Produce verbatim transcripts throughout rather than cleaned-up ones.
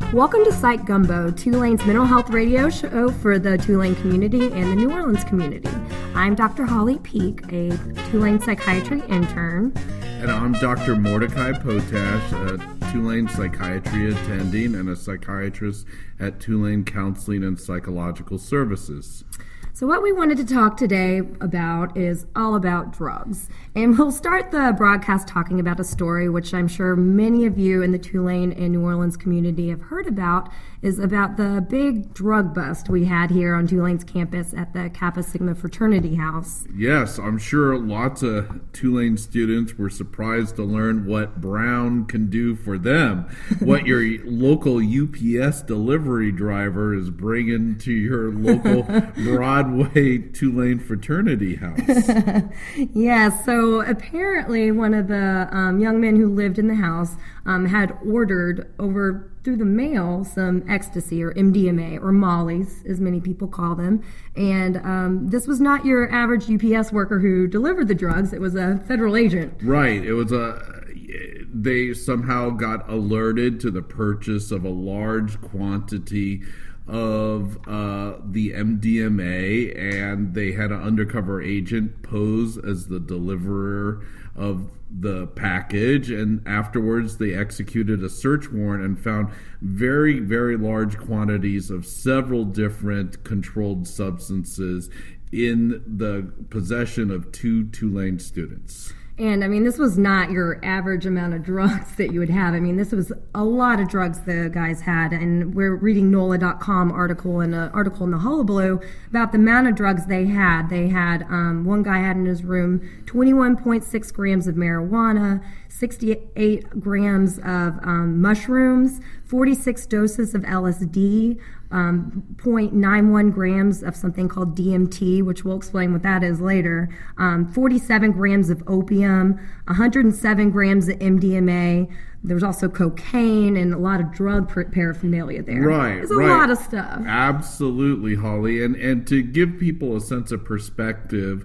Welcome to Psych Gumbo, Tulane's mental health radio show for the Tulane community and the New Orleans community. I'm Doctor Holly Peak, a Tulane psychiatry intern. And I'm Doctor Mordecai Potash, a Tulane psychiatry attending and a psychiatrist at Tulane Counseling and Psychological Services. So what we wanted to talk today about is all about drugs. And we'll start the broadcast talking about a story which I'm sure many of you in the Tulane and New Orleans community have heard about, is about the big drug bust we had here on Tulane's campus at the Kappa Sigma Fraternity House. Yes, I'm sure lots of Tulane students were surprised to learn what Brown can do for them, what your local U P S delivery driver is bringing to your local Broadway Tulane Fraternity House. Yeah, so apparently one of the um, young men who lived in the house um, had ordered over through the mail some ecstasy or M D M A or Molly's, as many people call them. And um, this was not your average U P S worker who delivered the drugs. It was a federal agent. Right. It was a... They somehow got alerted to the purchase of a large quantity of uh, the M D M A, and they had an undercover agent pose as the deliverer of the package, and afterwards they executed a search warrant and found very, very large quantities of several different controlled substances in the possession of two Tulane students. And, I mean, this was not your average amount of drugs that you would have. I mean, this was a lot of drugs the guys had. And we're reading N O L A dot com article and an article in the Hullabaloo about the amount of drugs they had. They had, um, one guy had in his room twenty-one point six grams of marijuana, sixty-eight grams of um, mushrooms, forty-six doses of L S D, um, zero point nine one grams of something called D M T, which we'll explain what that is later, um, forty-seven grams of opium, one hundred seven grams of M D M A. There's also cocaine and a lot of drug paraphernalia there. Right, It's a right. lot of stuff. Absolutely, Holly. And, and to give people a sense of perspective,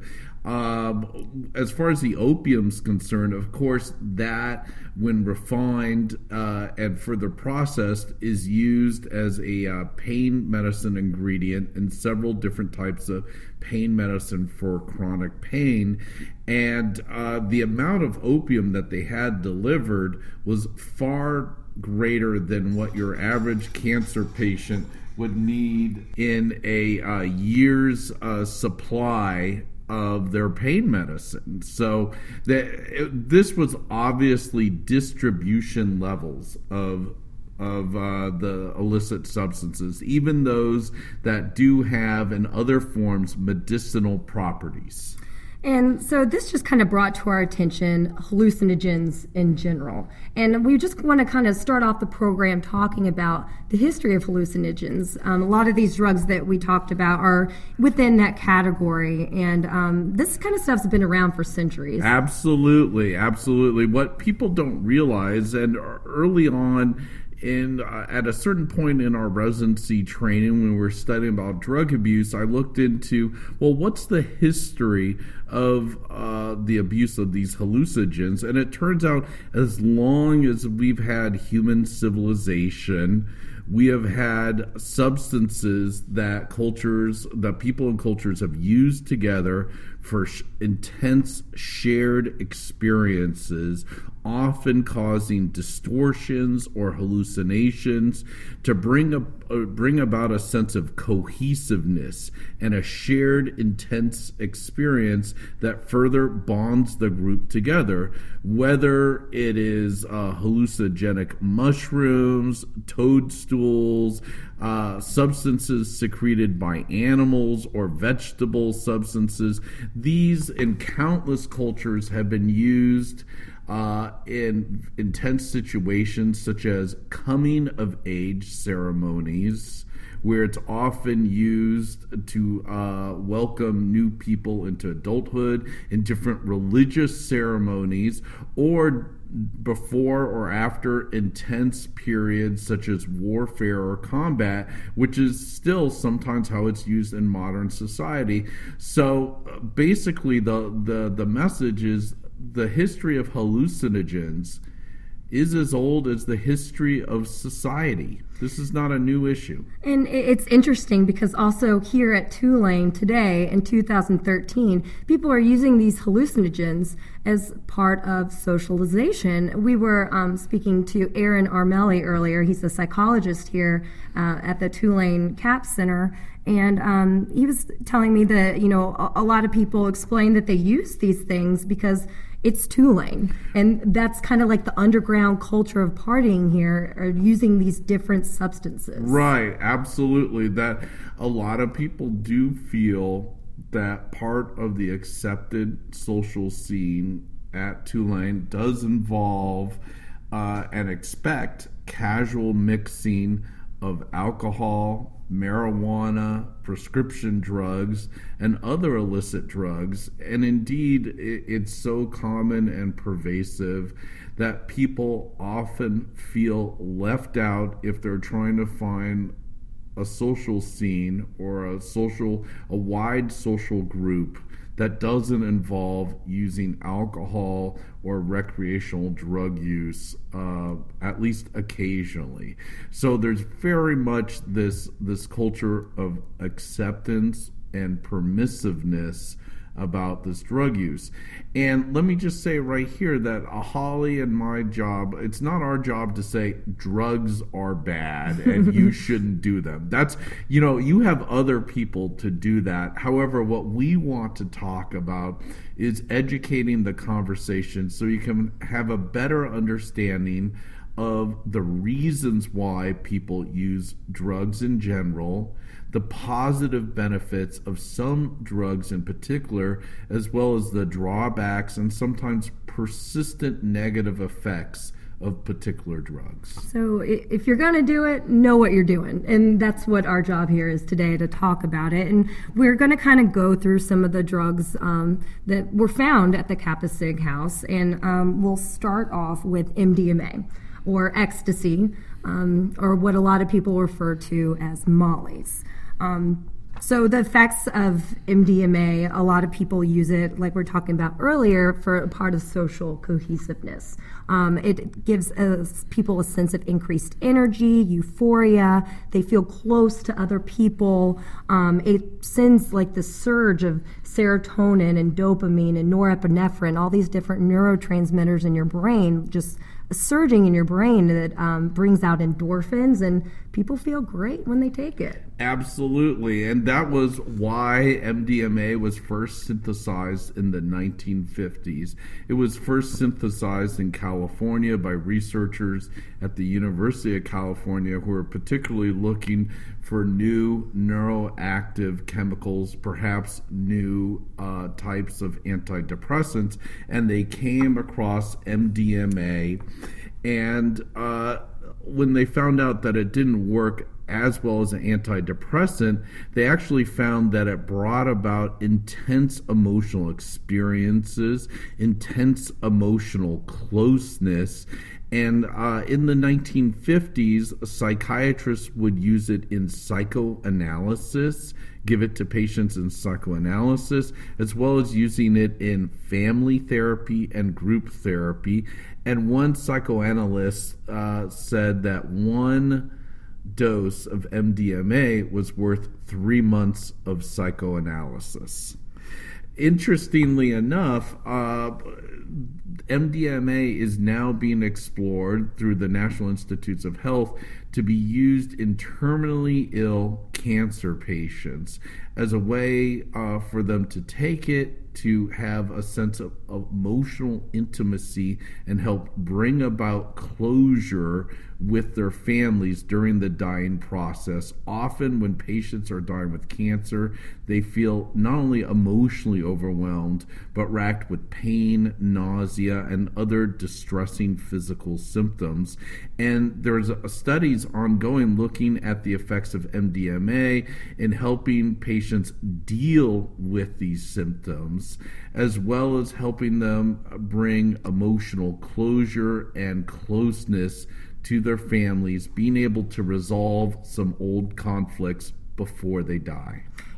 Um, as far as the opium's concerned, of course, that when refined uh, and further processed is used as a uh, pain medicine ingredient in several different types of pain medicine for chronic pain. And uh, the amount of opium that they had delivered was far greater than what your average cancer patient would need in a uh, year's uh, supply of their pain medicine. So that this was obviously distribution levels of of uh, the illicit substances, even those that do have in other forms medicinal properties. And so this just kind of brought to our attention hallucinogens in general. And we just want to kind of start off the program talking about the history of hallucinogens. Um, a lot of these drugs that we talked about are within that category. And um, this kind of stuff's been around for centuries. Absolutely, absolutely. What people don't realize, and early on, And uh, at a certain point in our residency training, when we were studying about drug abuse, I looked into, well, what's the history of uh, the abuse of these hallucinogens? And it turns out as long as we've had human civilization, we have had substances that cultures, that people and cultures have used together for sh- intense shared experiences, often causing distortions or hallucinations to bring up, uh, bring about a sense of cohesiveness and a shared intense experience that further bonds the group together, whether it is uh, hallucinogenic mushrooms, toadstools, uh, substances secreted by animals or vegetable substances. These in countless cultures have been used Uh, in intense situations such as coming of age ceremonies, where it's often used to uh, welcome new people into adulthood, in different religious ceremonies, or before or after intense periods such as warfare or combat, which is still sometimes how it's used in modern society. So uh, basically the, the, the message is the history of hallucinogens is as old as the history of society. This is not a new issue. And it's interesting because also here at Tulane today in two thousand thirteen, people are using these hallucinogens as part of socialization. We were um, speaking to Aaron Armelli earlier. He's a psychologist here uh, at the Tulane CAP Center. And um, he was telling me that, you know, a, a lot of people explain that they use these things because it's Tulane. And that's kind of like the underground culture of partying here, or using these different substances. Right, absolutely. That a lot of people do feel that part of the accepted social scene at Tulane does involve uh, and expect casual mixing of alcohol, marijuana, prescription drugs, and other illicit drugs. And indeed, it's so common and pervasive that people often feel left out if they're trying to find a social scene or a social, a wide social group that doesn't involve using alcohol or recreational drug use, uh, at least occasionally. So there's very much this this culture of acceptance and permissiveness about this drug use. And let me just say right here that uh, Holly and my job, it's not our job to say drugs are bad and you shouldn't do them. That's, you know, you have other people to do that. However, what we want to talk about is educating the conversation so you can have a better understanding of the reasons why people use drugs in general, the positive benefits of some drugs in particular, as well as the drawbacks and sometimes persistent negative effects of particular drugs. So if you're going to do it, know what you're doing. And that's what our job here is today, to talk about it. And we're going to kind of go through some of the drugs um, that were found at the Kappa Sig house. And um, we'll start off with M D M A, or ecstasy, um, or what a lot of people refer to as mollies. Um, so the effects of M D M A, a lot of people use it, like we we're talking about earlier, for a part of social cohesiveness. Um, it gives uh, people a sense of increased energy, euphoria. They feel close to other people. Um, it sends like the surge of serotonin and dopamine and norepinephrine, all these different neurotransmitters in your brain, just surging in your brain that um, brings out endorphins, and people feel great when they take it. Absolutely, and that was why M D M A was first synthesized in the nineteen fifties. It was first synthesized in California by researchers at the University of California who were particularly looking for new neuroactive chemicals, perhaps new uh, types of antidepressants, and they came across M D M A. And uh, when they found out that it didn't work as well as an antidepressant, they actually found that it brought about intense emotional experiences, intense emotional closeness. And uh, in the nineteen fifties, psychiatrists would use it in psychoanalysis, give it to patients in psychoanalysis, as well as using it in family therapy and group therapy. And one psychoanalyst uh, said that one dose of M D M A was worth three months of psychoanalysis. Interestingly enough, uh, M D M A is now being explored through the National Institutes of Health to be used in terminally ill cancer patients as a way uh, for them to take it, to have a sense of, of emotional intimacy and help bring about closure with their families during the dying process. Often when patients are dying with cancer, they feel not only emotionally overwhelmed, but racked with pain, nausea, and other distressing physical symptoms. And there's a, studies ongoing looking at the effects of M D M A in helping patients deal with these symptoms, as well as helping them bring emotional closure and closeness to their families, being able to resolve some old conflicts before they die.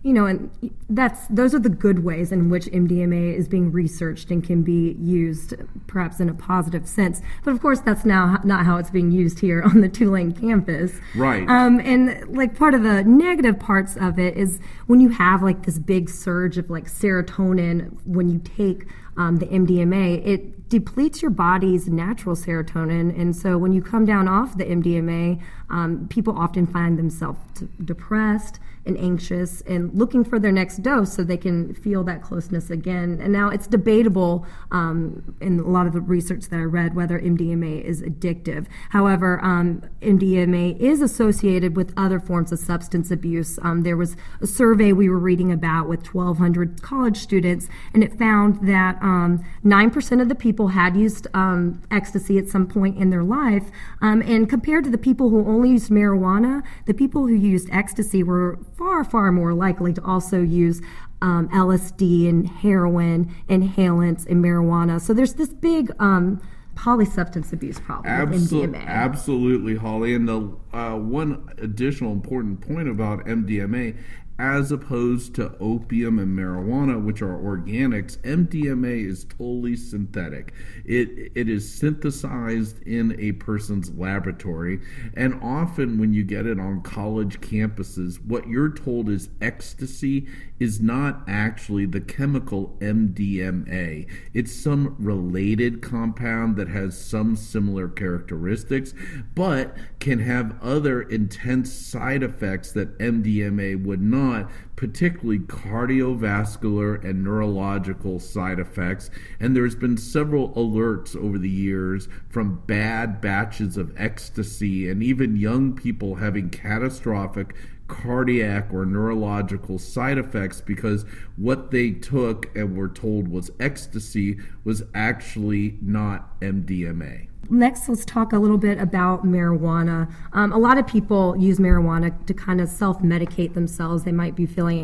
you know, and that's those are the good ways in which M D M A is being researched and can be used, perhaps in a positive sense. But of course, that's now not how it's being used here on the Tulane campus. Right. Um, and like part of the negative parts of it is when you have like this big surge of like serotonin when you take um, the M D M A, it depletes your body's natural serotonin. And so when you come down off the M D M A, um, people often find themselves t- depressed and anxious and looking for their next dose so they can feel that closeness again. And now it's debatable um, in a lot of the research that I read whether M D M A is addictive. However, um, M D M A is associated with other forms of substance abuse. Um, there was a survey we were reading about with twelve hundred college students, and it found that um, nine percent of the people had used um, ecstasy at some point in their life. Um, and compared to the people who only used marijuana, the people who used ecstasy were far, far more likely to also use um, L S D and heroin, inhalants, and marijuana. So there's this big um, polysubstance abuse problem Absol- with M D M A. Absolutely, Holly. And the uh, one additional important point about M D M A, as opposed to opium and marijuana, which are organics, M D M A is totally synthetic. It it is synthesized in a person's laboratory, and often when you get it on college campuses, what you're told is ecstasy is not actually the chemical M D M A. It's some related compound that has some similar characteristics, but can have other intense side effects that M D M A would not, particularly cardiovascular and neurological side effects. And there's been several alerts over the years from bad batches of ecstasy and even young people having catastrophic cardiac or neurological side effects because what they took and were told was ecstasy was actually not M D M A. Next, let's talk a little bit about marijuana. Um, a lot of people use marijuana to kind of self-medicate themselves. They might be feeling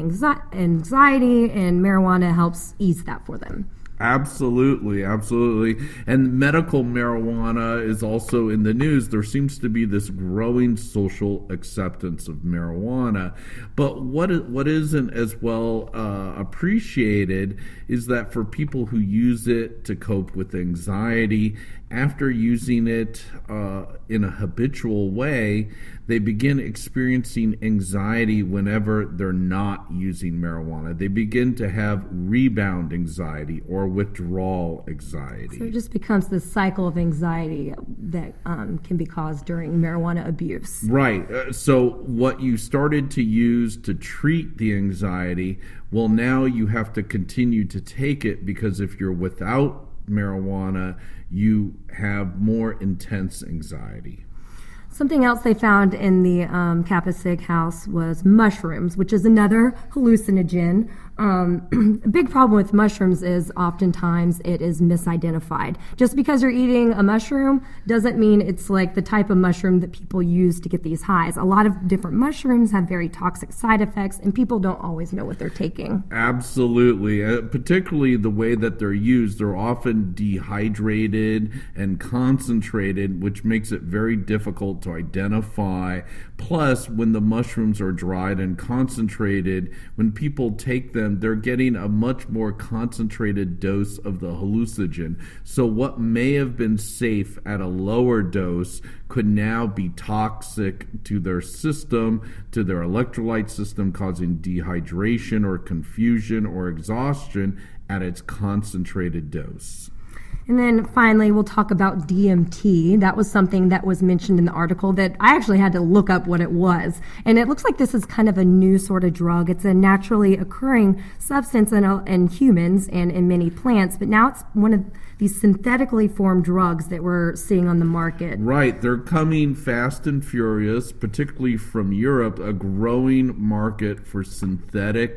anxiety, and marijuana helps ease that for them. Absolutely, absolutely. And medical marijuana is also in the news. There seems to be this growing social acceptance of marijuana. But what is, what isn't as well uh, appreciated is that for people who use it to cope with anxiety, after using it uh, in a habitual way, they begin experiencing anxiety whenever they're not using marijuana. They begin to have rebound anxiety or withdrawal anxiety. So it just becomes this cycle of anxiety that um, can be caused during marijuana abuse. Right. Uh, so what you started to use to treat the anxiety, well, now you have to continue to take it because if you're without marijuana, you have more intense anxiety. Something else they found in the um, Kappa Sig house was mushrooms, which is another hallucinogen. Um, a big problem with mushrooms is oftentimes it is misidentified. Just because you're eating a mushroom doesn't mean it's like the type of mushroom that people use to get these highs. A lot of different mushrooms have very toxic side effects, and people don't always know what they're taking. Absolutely. Uh, particularly the way that they're used. They're often dehydrated and concentrated, which makes it very difficult to identify. Plus, when the mushrooms are dried and concentrated, when people take them, they're getting a much more concentrated dose of the hallucinogen. So what may have been safe at a lower dose could now be toxic to their system, to their electrolyte system, causing dehydration or confusion or exhaustion at its concentrated dose. And then finally, we'll talk about D M T. That was something that was mentioned in the article that I actually had to look up what it was. And it looks like this is kind of a new sort of drug. It's a naturally occurring substance in, in humans and in many plants, but now it's one of these synthetically formed drugs that we're seeing on the market. Right. They're coming fast and furious, particularly from Europe, a growing market for synthetic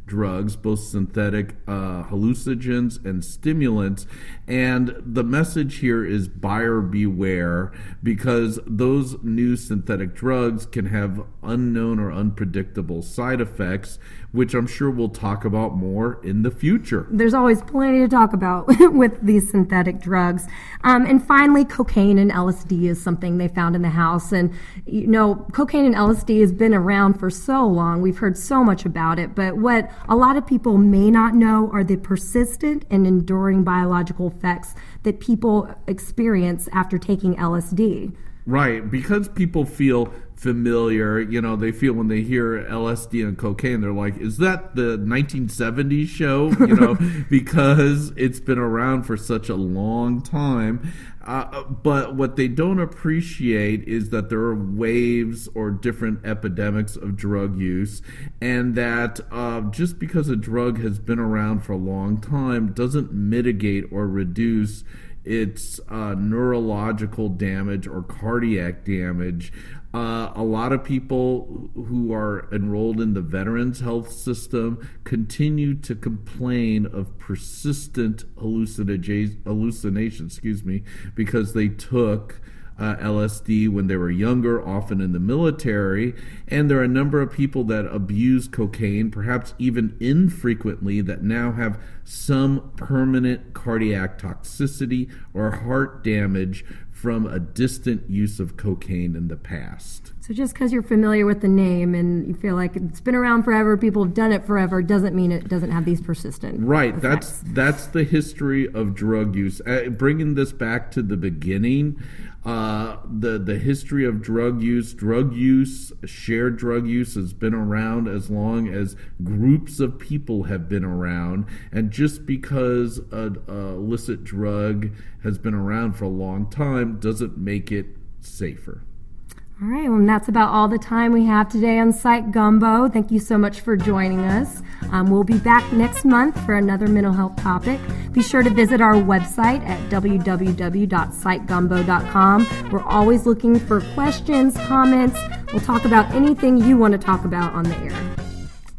drugs, both synthetic uh, hallucinogens and stimulants. And the message here is buyer beware, because those new synthetic drugs can have unknown or unpredictable side effects, which I'm sure we'll talk about more in the future. There's always plenty to talk about with these synthetic drugs. Um, and finally, cocaine and L S D is something they found in the house. And, you know, cocaine and L S D has been around for so long. We've heard so much about it. But what a lot of people may not know are the persistent and enduring biological effects that people experience after taking L S D. Right, because people feel familiar, you know, they feel when they hear L S D and cocaine, they're like, is that the nineteen seventies show? You know, because it's been around for such a long time. Uh, but what they don't appreciate is that there are waves or different epidemics of drug use, and that uh, just because a drug has been around for a long time doesn't mitigate or reduce its uh, neurological damage or cardiac damage. Uh, a lot of people who are enrolled in the Veterans Health System continue to complain of persistent hallucinogen- hallucination, excuse me, because they took Uh, L S D when they were younger, often in the military, and there are a number of people that abuse cocaine, perhaps even infrequently, that now have some permanent cardiac toxicity or heart damage from a distant use of cocaine in the past. So just because you're familiar with the name and you feel like it's been around forever, people have done it forever, doesn't mean it doesn't have these persistent Right. effects. That's that's the history of drug use. Uh, bringing this back to the beginning, uh, the the history of drug use, drug use, shared drug use has been around as long as groups of people have been around. And just because a, a illicit drug has been around for a long time doesn't make it safer. All right, well, and that's about all the time we have today on Psych Gumbo. Thank you so much for joining us. Um, we'll be back next month for another mental health topic. Be sure to visit our website at w w w dot psych gumbo dot com. We're always looking for questions, comments. We'll talk about anything you want to talk about on the air.